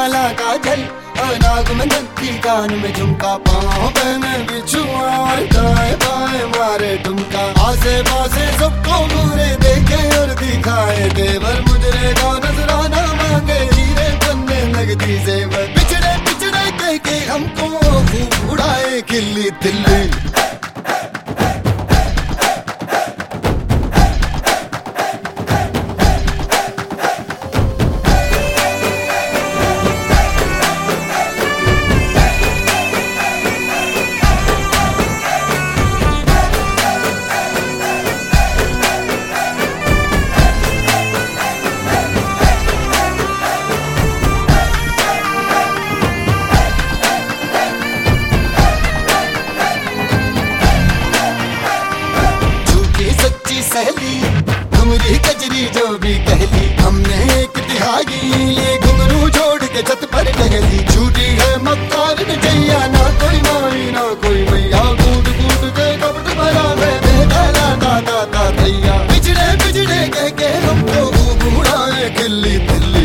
काला काजल नाक में नथी कान में झुमका पाँव पे में बिछुआ दाएं बाएं मारे ठुमका आसे पासे सबको बुरे देखे और दिखाए देवर मुजरे का नजराना मांगे हीरे बनने लगती जेवर पिछड़े पिछड़े कह के हमको खूब उड़ाए खिल्ली दिल्ली सहेली घुंगरी कजरी जो भी कहली हमने एक तिहाई ये घुंगरू छोड़ के छत पर टहली झूठी है मक्कार जैया ना कोई माई ना कोई मैया कूट कूट के कपट भरा में बेला दादा भैया पिछड़े पिछड़े कह के हमको खूब उड़ाए खिल्ली दिल्ली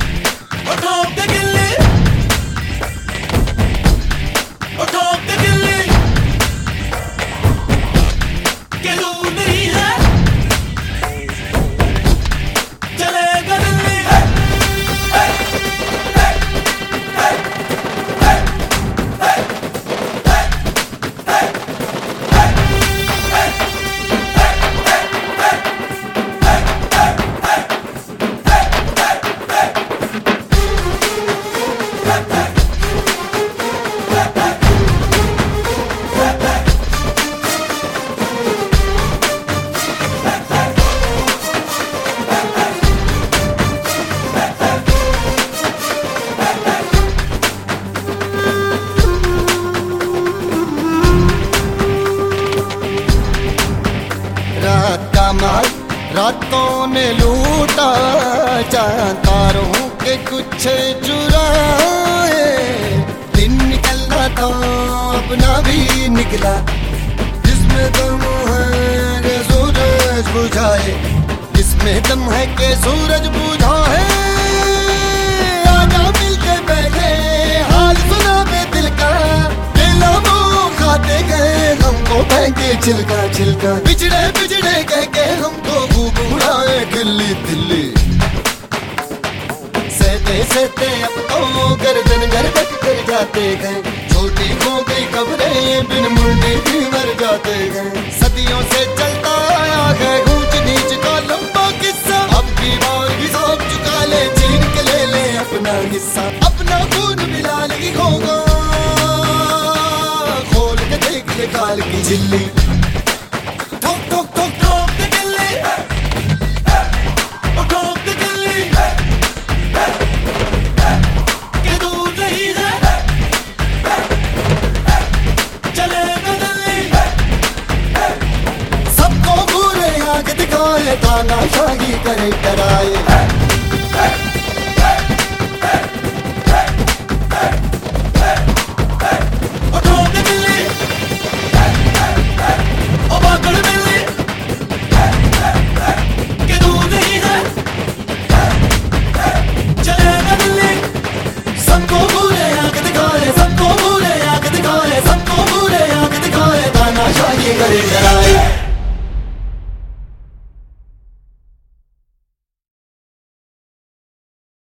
रातों ने लूटा चांद तारों के कुछ चुराए दिन निकलना था अपना भी निकला जिसमें दम है के सूरज बुझाए जिसमें दम है के सूरज बुझाए आजा मिलके बैठे हाल सुना बे दिल का दिला मुँह खाते गए हमको फेंके छिलका छिलका पिछड़े पिछड़े कह के हमको दिल्ली दिल्ली सहते सहते अब तो गर्दन गर्दन कर जाते गए छोटी हो गई खबरें बिन मुंडे भी मर जाते गए सदियों से चलता आया है ऊंच नीच का लंबा किस्सा अब की बार हिसाब चुका ले छीन के ले अपना हिस्सा अपना खून मिला ली होगा खोल के देख ले काल की झिल्ली